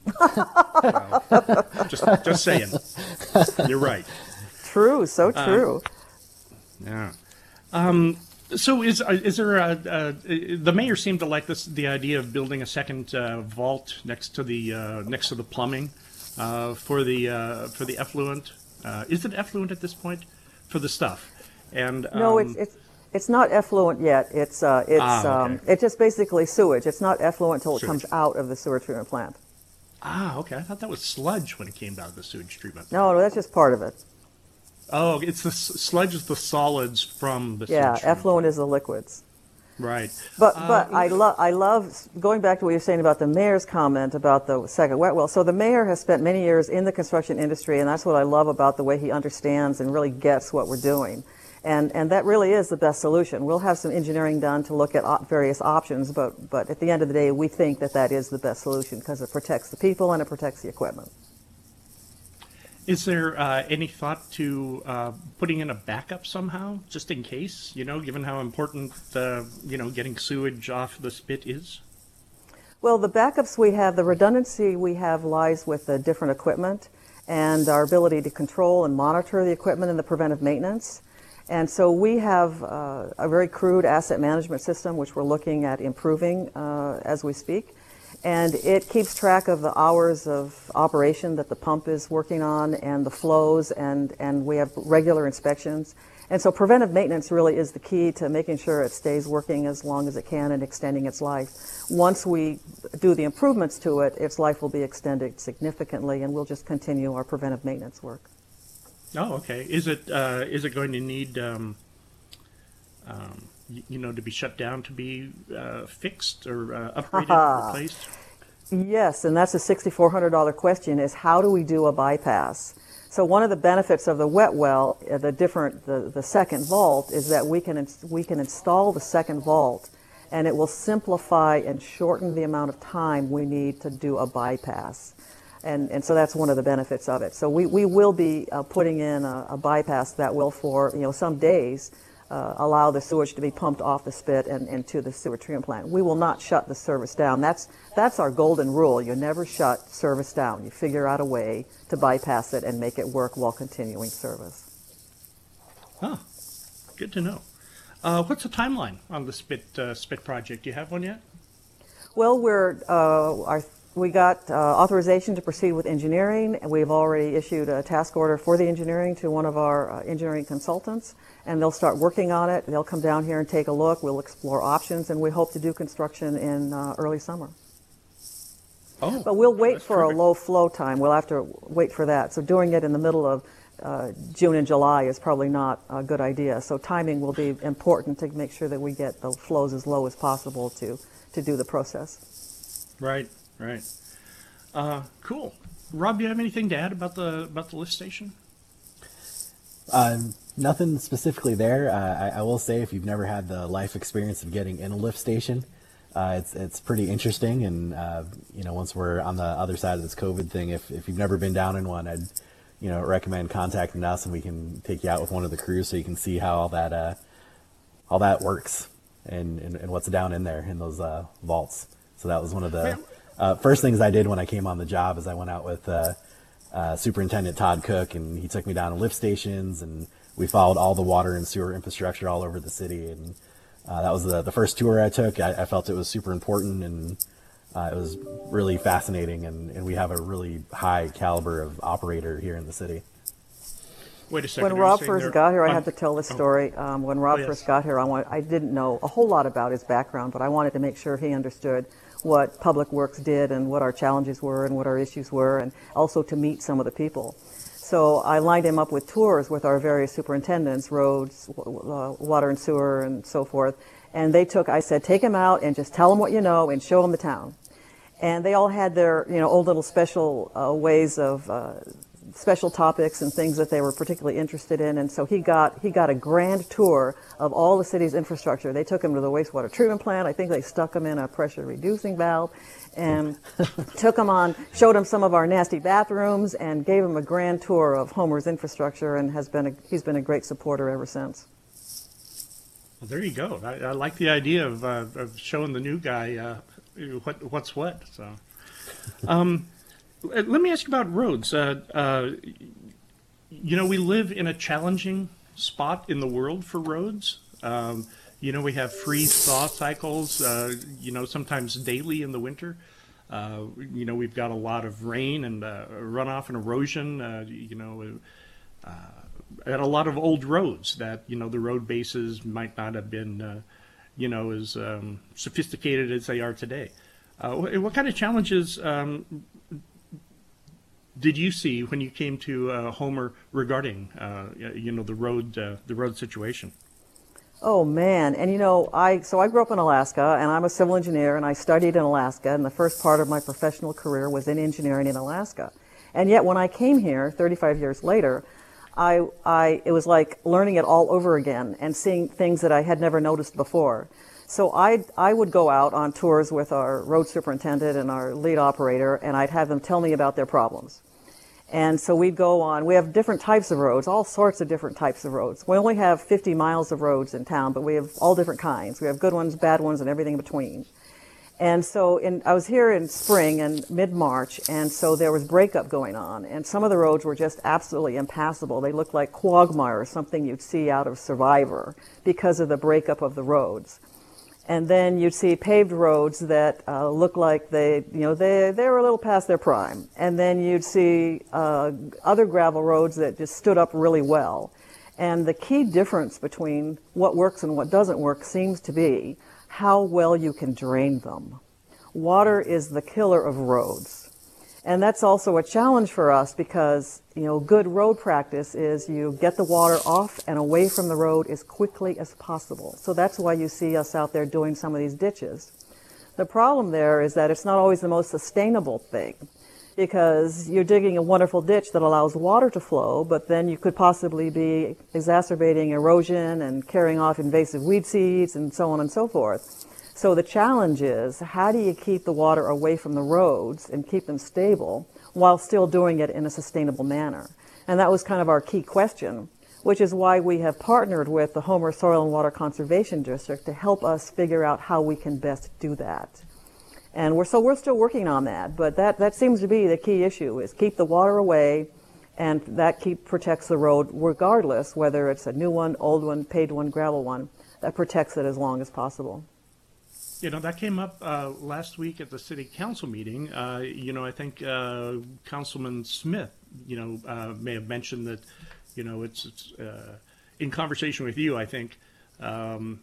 So, just just saying, you're right. True, so true. Uh, yeah. Um, so is uh, is there a, uh, the mayor seemed to like this the idea of building a second uh, vault next to the uh, next to the plumbing uh, for the uh, for the effluent. Uh, is it effluent at this point for the stuff? And um, No, it's it's it's not effluent yet. It's uh, it's Ah, okay. um, it's just basically sewage. It's not effluent until it Sewage. comes out of the sewer treatment plant. ah okay. I thought that was sludge when it came out of the sewage treatment. No, no, that's just part of it. Oh, it's the s- sludge is the solids from the Yeah, sewage treatment effluent is the liquids. plant. Right. But Uh, but I love I love going back to what you're saying about the mayor's comment about the second wet well. So the mayor has spent many years in the construction industry, and that's what I love about the way he understands and really gets what we're doing. And and that really is the best solution. We'll have some engineering done to look at op- various options, but but at the end of the day, we think that that is the best solution because it protects the people and it protects the equipment. Is there uh, any thought to uh, putting in a backup somehow, just in case? You know, given how important uh, you know getting sewage off the spit is. Well, the backups we have, the redundancy we have lies with the different equipment and our ability to control and monitor the equipment and the preventive maintenance. And so we have uh, a very crude asset management system, which we're looking at improving uh, as we speak. And it keeps track of the hours of operation that the pump is working on and the flows, and, and we have regular inspections. And so preventive maintenance really is the key to making sure it stays working as long as it can and extending its life. Once we do the improvements to it, its life will be extended significantly, and we'll just continue our preventive maintenance work. Oh, okay. Is it uh, is it going to need um, um, y- you know to be shut down to be uh, fixed or uh, upgraded, replaced? Yes, and that's a six thousand four hundred dollars question, is how do we do a bypass? So one of the benefits of the wet well, uh, the different, the, the second vault, is that we can ins- we can install the second vault, and it will simplify and shorten the amount of time we need to do a bypass. And, and so that's one of the benefits of it. So we, we will be uh, putting in a, a bypass that will, for you know some days, uh, allow the sewage to be pumped off the spit and, and to the sewer treatment plant. We will not shut the service down. That's that's our golden rule. You never shut service down. You figure out a way to bypass it and make it work while continuing service. Huh. Good to know. Uh, what's the timeline on the spit uh, spit project? Do you have one yet? Well, we're uh, our We got uh, authorization to proceed with engineering, and we've already issued a task order for the engineering to one of our uh, engineering consultants, and they'll start working on it. They'll come down here and take a look. We'll explore options, and we hope to do construction in uh, early summer. Oh, But we'll wait that's for terrific. a low flow time. We'll have to wait for that. So doing it in the middle of uh, June and July is probably not a good idea. So timing will be important to make sure that we get the flows as low as possible to, to do the process. Right, right. Uh, cool. Rob, do you have anything to add about the about the lift station? Um, nothing specifically there. Uh, I, I will say, if you've never had the life experience of getting in a lift station, uh, it's it's pretty interesting. And uh, you know, once we're on the other side of this COVID thing, if if you've never been down in one, I'd you know recommend contacting us, and we can take you out with one of the crews so you can see how all that uh, all that works and, and and what's down in there in those uh, vaults. So that was one of the uh, first things I did when I came on the job. Is I went out with uh, uh, Superintendent Todd Cook, and he took me down to lift stations, and we followed all the water and sewer infrastructure all over the city. And uh, that was the, the first tour I took. I, I felt it was super important, and uh, it was really fascinating. And, and we have a really high caliber of operator here in the city. Wait a second. When are you Rob saying first there- got here, I on- had to tell this oh, story. Um, when Rob Oh, yes. first got here, I, want, I didn't know a whole lot about his background, but I wanted to make sure he understood what Public Works did and what our challenges were and what our issues were, and also to meet some of the people. So I lined him up with tours with our various superintendents, roads, w- uh, water and sewer, and so forth. And they took, I said, take him out and just tell him what you know and show him the town. And they all had their, you know, old little special uh, ways of uh, special topics and things that they were particularly interested in. And so he got he got a grand tour of all the city's infrastructure. They took him to the wastewater treatment plant. I think they stuck him in a pressure reducing valve, and took him on, showed him some of our nasty bathrooms, and gave him a grand tour of Homer's infrastructure. And has been a, he's been a great supporter ever since. Well, there you go. I, I like the idea of, uh, of showing the new guy uh, what what's what. So, um, let me ask you about roads. Uh, uh, you know, we live in a challenging spot in the world for roads. Um, you know, we have freeze-thaw cycles. Uh, you know, sometimes daily in the winter. Uh, you know, we've got a lot of rain and uh, runoff and erosion. Uh, you know. Uh, at a lot of old roads that, you know, the road bases might not have been, uh, you know, as um, sophisticated as they are today. Uh, what, what kind of challenges um, did you see when you came to uh, Homer regarding, uh, you know, the road, uh, the road situation? Oh man, and you know, I so I grew up in Alaska, and I'm a civil engineer, and I studied in Alaska, and the first part of my professional career was in engineering in Alaska. And yet when I came here thirty-five years later, I, I, it was like learning it all over again and seeing things that I had never noticed before. So I, I would go out on tours with our road superintendent and our lead operator, and I'd have them tell me about their problems. And so we'd go on. We have different types of roads, all sorts of different types of roads. We only have fifty miles of roads in town, but we have all different kinds. We have good ones, bad ones, and everything in between. And so in, I was here in spring and mid-March, and so there was breakup going on. And some of the roads were just absolutely impassable. They looked like quagmire, something you'd see out of Survivor, because of the breakup of the roads. And then you'd see paved roads that uh, looked like they, you know, they, they were a little past their prime. And then you'd see uh, other gravel roads that just stood up really well. And the key difference between what works and what doesn't work seems to be how well you can drain them. Water is the killer of roads. And that's also a challenge for us because, you know, good road practice is you get the water off and away from the road as quickly as possible. So that's why you see us out there doing some of these ditches. The problem there is that it's not always the most sustainable thing, because you're digging a wonderful ditch that allows water to flow, but then you could possibly be exacerbating erosion and carrying off invasive weed seeds and so on and so forth. So the challenge is, how do you keep the water away from the roads and keep them stable while still doing it in a sustainable manner? And that was kind of our key question, which is why we have partnered with the Homer Soil and Water Conservation District to help us figure out how we can best do that. And we're, so we're still working on that, but that, that seems to be the key issue, is keep the water away, and that keep protects the road regardless, whether it's a new one, old one, paved one, gravel one, that protects it as long as possible. You know, that came up uh, last week at the city council meeting. Uh, you know, I think uh, Councilman Smith, you know, uh, may have mentioned that, you know, it's, it's uh, in conversation with you, I think, um,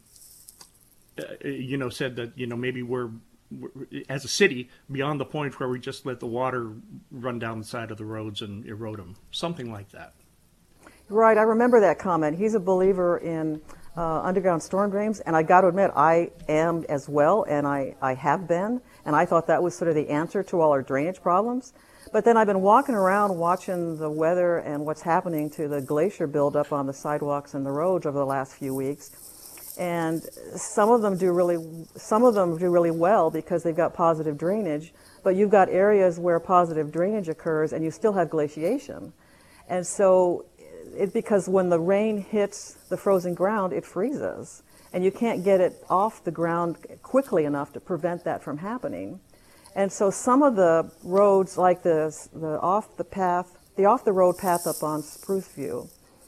uh, you know, said that, you know, maybe we're, as a city, beyond the point where we just let the water run down the side of the roads and erode them, something like that. Right, I remember that comment. He's a believer in uh, underground storm drains, and I got to admit, I am as well, and I, I have been, and I thought that was sort of the answer to all our drainage problems. But then I've been walking around watching the weather and what's happening to the glacier buildup on the sidewalks and the roads over the last few weeks. And some of them do really, some of them do really well because they've got positive drainage, but you've got areas where positive drainage occurs and you still have glaciation. And so it, because when the rain hits the frozen ground, it freezes, and you can't get it off the ground quickly enough to prevent that from happening. And so some of the roads, like the, the off the path, the off the road path up on Spruce View,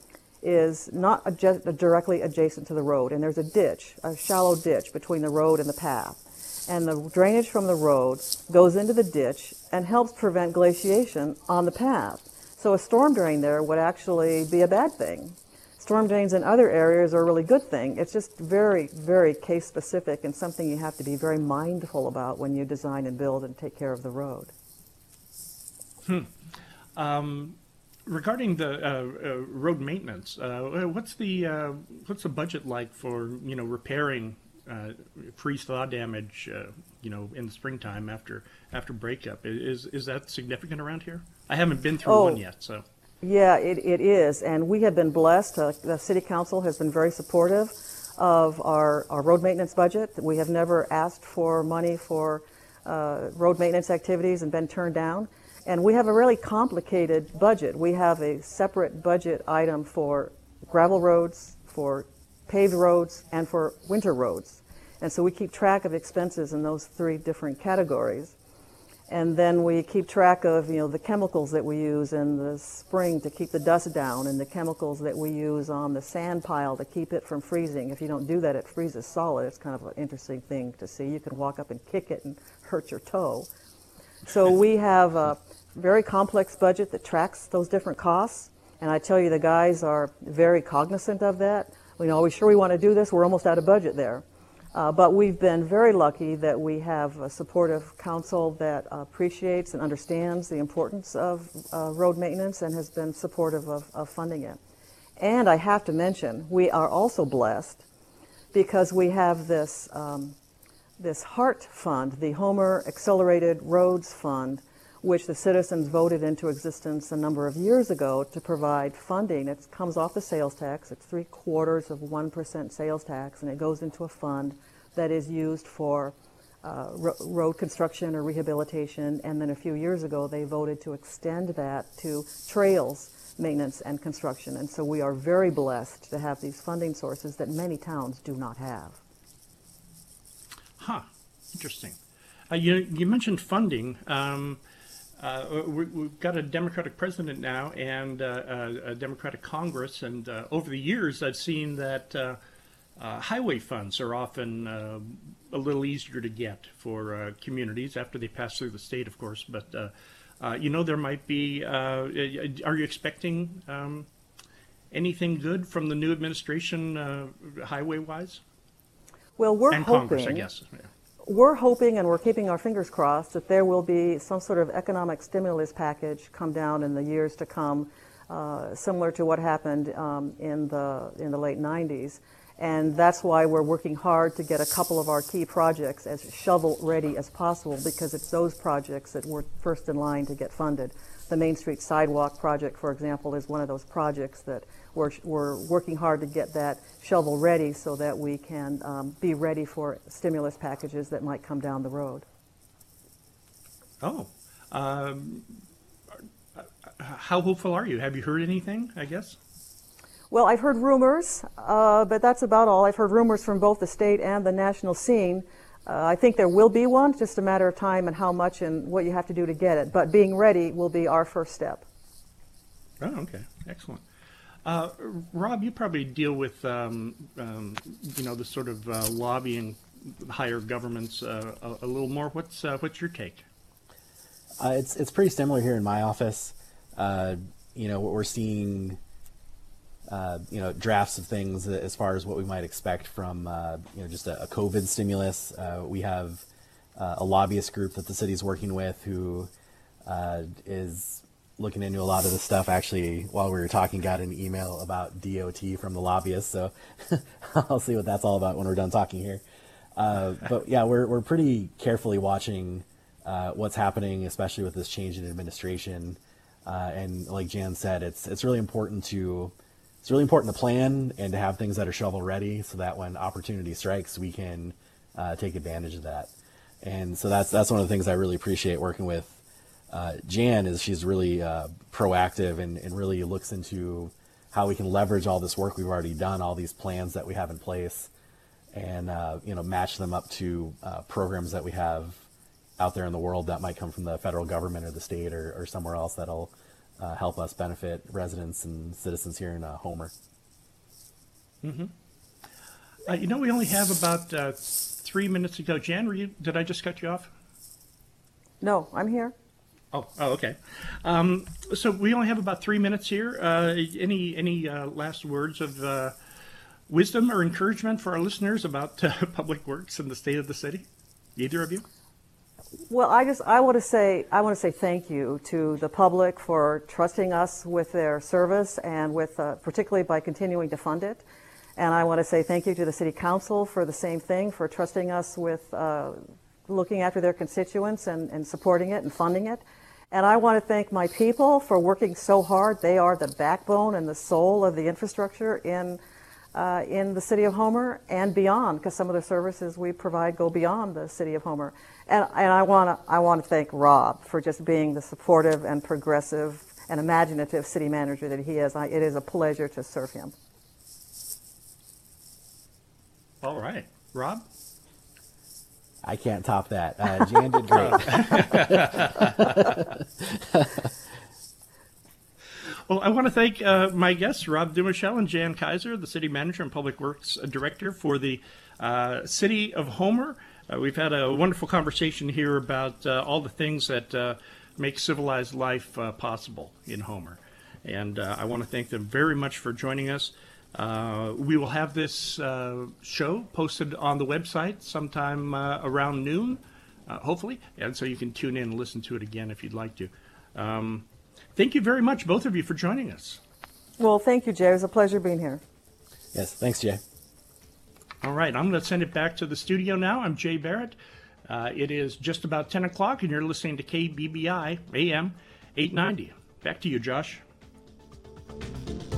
is not adjust, directly adjacent to the road, and there's a ditch, a shallow ditch between the road and the path. And the drainage from the road goes into the ditch and helps prevent glaciation on the path. So a storm drain there would actually be a bad thing. Storm drains in other areas are a really good thing. It's just very, very case specific and something you have to be very mindful about when you design and build and take care of the road. Hmm. Um, Regarding the uh, uh, road maintenance, uh, what's the uh, what's the budget like for you know repairing uh, freeze-thaw damage uh, you know in the springtime after after breakup? Is is that significant around here? I haven't been through oh, one yet, so. Yeah, it, it is, and we have been blessed. Uh, the City Council has been very supportive of our, our road maintenance budget. We have never asked for money for uh, road maintenance activities and been turned down. And we have a really complicated budget. We have a separate budget item for gravel roads, for paved roads and for winter roads. And so we keep track of expenses in those three different categories. And then we keep track of, you know, the chemicals that we use in the spring to keep the dust down, and the chemicals that we use on the sand pile to keep it from freezing. If you don't do that, it freezes solid. It's kind of an interesting thing to see. You can walk up and kick it and hurt your toe. So we have a very complex budget that tracks those different costs. And I tell you, the guys are very cognizant of that. You know, are we sure we want to do this? We're almost out of budget there. Uh, but we've been very lucky that we have a supportive council that appreciates and understands the importance of uh, road maintenance and has been supportive of, of funding it. And I have to mention, we are also blessed because we have this, um, this HART fund, the Homer Accelerated Roads Fund, which the citizens voted into existence a number of years ago to provide funding. It comes off the sales tax. It's three quarters of one percent sales tax, and it goes into a fund that is used for uh, ro road construction or rehabilitation. And then a few years ago, they voted to extend that to trails maintenance and construction. And so we are very blessed to have these funding sources that many towns do not have. Huh, interesting. Uh, you, you mentioned funding. Um, Uh, we, we've got a Democratic president now and uh, a, a Democratic Congress, and uh, over the years I've seen that uh, uh, highway funds are often uh, a little easier to get for uh, communities after they pass through the state, of course. But uh, uh, you know, there might be. Uh, are you expecting um, anything good from the new administration, uh, highway-wise? Well, we're and hoping. Congress, I guess. Yeah. We're hoping, and we're keeping our fingers crossed, that there will be some sort of economic stimulus package come down in the years to come, uh, similar to what happened um, in the in the late nineties. And that's why we're working hard to get a couple of our key projects as shovel-ready as possible, because it's those projects that were first in line to get funded. The Main Street Sidewalk project, for example, is one of those projects that we're, we're working hard to get that shovel-ready so that we can um, be ready for stimulus packages that might come down the road. Oh. Um, how hopeful are you? Have you heard anything, I guess? Well, I've heard rumors, uh, but that's about all. I've heard rumors from both the state and the national scene. Uh, I think there will be one, just a matter of time and how much and what you have to do to get it. But being ready will be our first step. Oh, okay. Excellent. Uh, Rob, you probably deal with, um, um, you know, the sort of uh, lobbying higher governments uh, a, a little more. What's uh, what's your take? Uh, it's it's pretty similar here in my office. Uh, you know, what we're seeing. Uh, you know, drafts of things as far as what we might expect from, uh, you know, just a, a COVID stimulus. Uh, we have uh, a lobbyist group that the city's working with who uh, is looking into a lot of this stuff. Actually, while we were talking, got an email about D O T from the lobbyist, so I'll see what that's all about when we're done talking here. Uh, but yeah, we're we're pretty carefully watching uh, what's happening, especially with this change in administration. Uh, and like Jan said, it's it's really important to It's really important to plan and to have things that are shovel ready so that when opportunity strikes, we can uh, take advantage of that. And so that's that's one of the things I really appreciate working with uh, Jan is she's really uh, proactive and, and really looks into how we can leverage all this work we've already done, all these plans that we have in place, and uh, you know, match them up to uh, programs that we have out there in the world that might come from the federal government or the state or, or somewhere else that'll Uh, help us benefit residents and citizens here in uh, Homer. Mm-hmm. Uh, you know, we only have about uh, three minutes to go. Jan, were you, did I just cut you off? No, I'm here. Oh, oh, okay. Um, so we only have about three minutes here. Uh, any any uh, last words of uh, wisdom or encouragement for our listeners about uh, public works and the state of the city? Either of you? Well, I just I want to say I want to say thank you to the public for trusting us with their service and with uh, particularly by continuing to fund it. And I want to say thank you to the City Council for the same thing, for trusting us with uh, looking after their constituents and, and supporting it and funding it. And I want to thank my people for working so hard. They are the backbone and the soul of the infrastructure in uh, in the City of Homer and beyond, because some of the services we provide go beyond the City of Homer. And, and I want to I want to thank Rob for just being the supportive and progressive and imaginative city manager that he is. I, it is a pleasure to serve him. All right. Rob? I can't top that. Uh, Jan did great. Well, I want to thank uh, my guests, Rob Dumichel and Jan Kaiser, the City Manager and Public Works Director for the uh, City of Homer. Uh, we've had a wonderful conversation here about uh, all the things that uh, make civilized life uh, possible in Homer. And uh, I want to thank them very much for joining us. Uh, we will have this uh, show posted on the website sometime uh, around noon, uh, hopefully, and so you can tune in and listen to it again if you'd like to. Um, thank you very much, both of you, for joining us. Well, thank you, Jay. It was a pleasure being here. Yes, thanks, Jay. All right, I'm going to send it back to the studio now. I'm Jay Barrett. Uh, it is just about ten o'clock, and you're listening to K B B I A M eight ninety. Back to you, Josh.